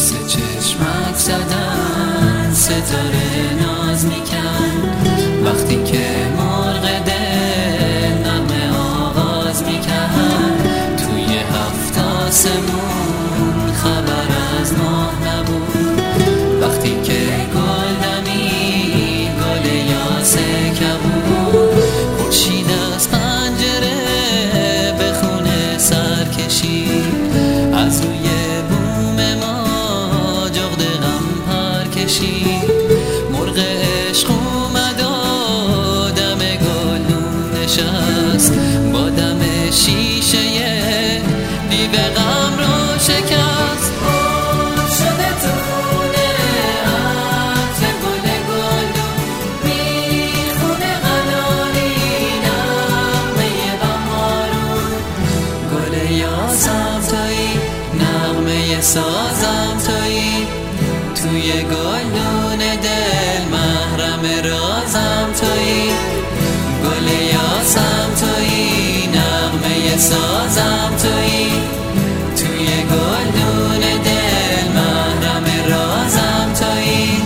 واسه چشمک زدن ستاره ناز میکن، وقتی که مرغ دل نغمه آواز میکن. توی هفت آسمون خبر از ماه نبود، وقتی که گل دمید گل یاسه کبود. خورشید از پنجره به خونه سر کشید، از روی بوم ما جغد غم پر کشید. مرغ عشق اومد و دم گلدون نشست، با دم شیشه دیو غم رو شکست. شده تو خونه عطر گل گلدون، میخونه غلالی نغمه بهارون. گل یاسم تویی، نغمه سازم تویی، توی گلدون دل محرم رازم تویی. گل یاسم تویی، نغمه سازم تویی، توی گلدون دل محرم رازم تویی.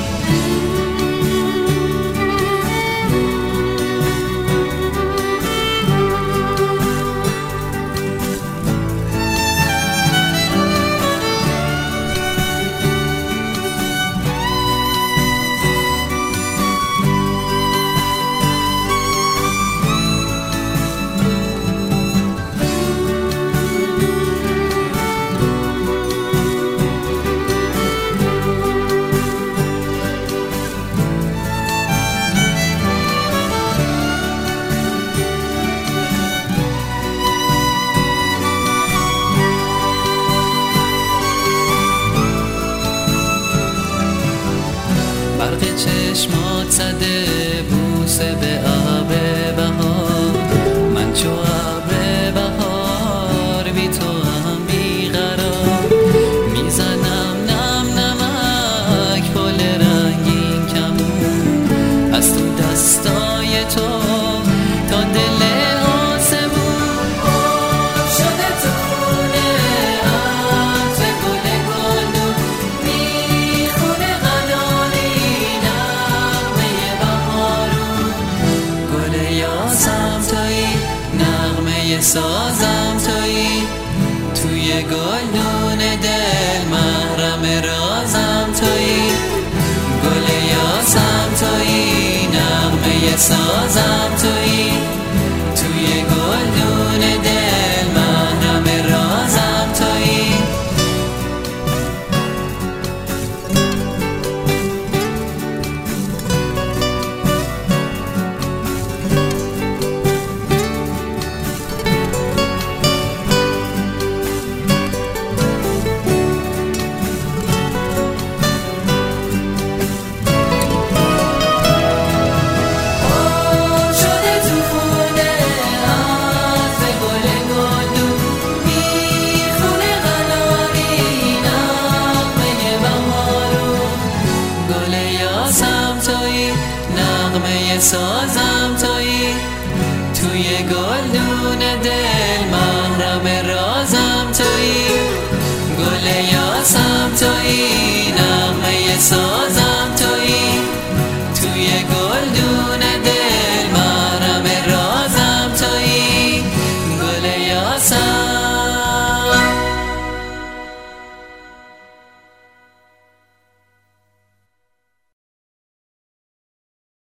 برق چشمات زده بوسه به آب بهار، من چو ابر بهار بی تو هم بیقرار. میزنم نم نمک پل رنگین کمون، از تو دستای تو تا دل آسمون. شده تو خونه عطر گل گلدون، میخونه غلالی نغمه بهارون. گل یاسم تویی، نغمه سازم تویی، توی گلدون دل محرم رازم تویی. گل یاسم تویی، نغمه سازم تویی، توی گلدون دل محرم رازم تویی. نغمه سازم تویی، توی گلدون دل محرم رازم تویی. گل یاسم تویی، نغمه سازم